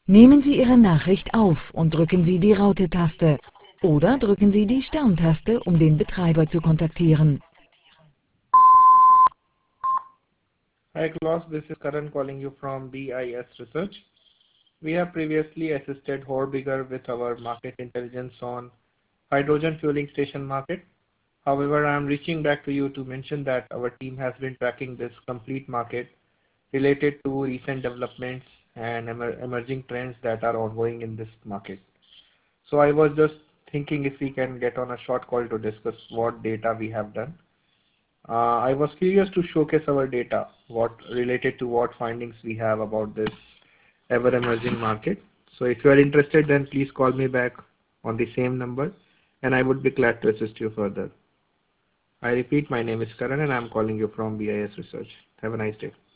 Nehmen Sie Ihre Nachricht auf und drücken Sie die Raute-Taste. Oder drücken Sie die Stern-Taste, um den Betreiber zu kontaktieren. Hi class, this is Karan calling you from BIS Research. We have previously assisted Horbiger with our market intelligence on hydrogen fueling station market. However, I am reaching back to you to mention that our team has been tracking this complete market related to recent developments and emerging trends that are ongoing in this market. So I was just thinking if we can get on a short call to discuss what data we have done. I was curious to showcase our data, what related to what findings we have about this ever-emerging market. So if you are interested, then please call me back on the same number, and I would be glad to assist you further. I repeat, my name is Karan, and I'm calling you from BIS Research. Have a nice day.